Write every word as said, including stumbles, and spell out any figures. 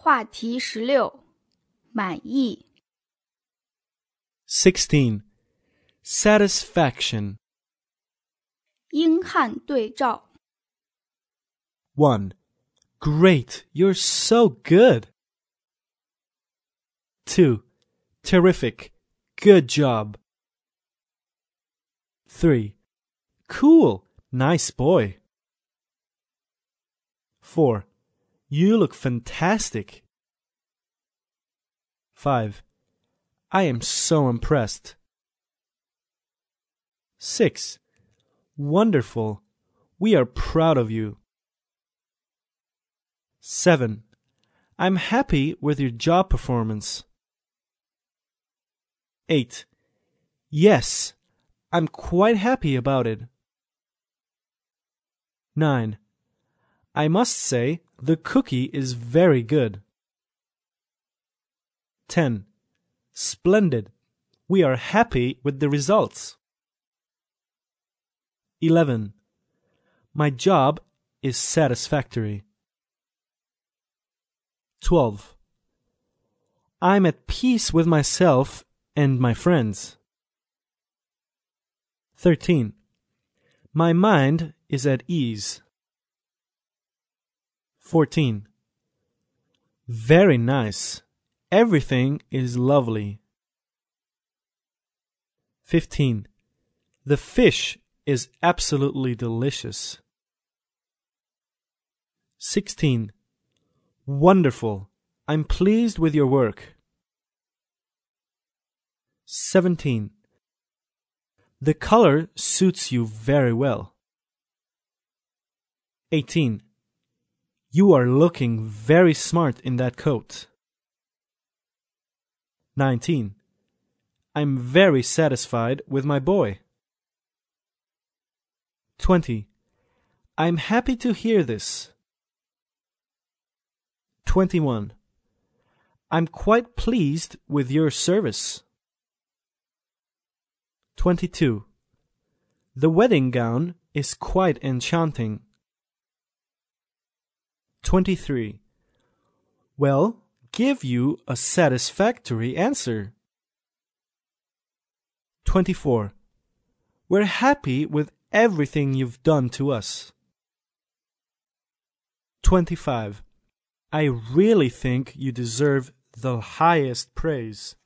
话题十六，满意。 sixteen. Satisfaction. 英汉对照。 one. Great, you're so good. two. Terrific, good job. three. Cool, nice boy. four. You look fantastic. five. I am so impressed. six. Wonderful. We are proud of you. seven. I'm happy with your job performance. eight. Yes, I'm quite happy about it. nine. I must say the cookie is very good. ten. Splendid. We are happy with the results. eleven. My job is satisfactory. twelve. I'm at peace with myself and my friends. thirteen. My mind is at ease. fourteen. Very nice. Everything is lovely. fifteen. The fish is absolutely delicious. sixteen. Wonderful. I'm pleased with your work. seventeen. The color suits you very well. eighteen. You are looking very smart in that coat. nineteen. I'm very satisfied with my boy. twenty. I'm happy to hear this. twenty-one. I'm quite pleased with your service. twenty-two. The wedding gown is quite enchanting. twenty-three. Well, give you a satisfactory answer. twenty-four. We're happy with everything you've done to us. twenty-five. I really think you deserve the highest praise.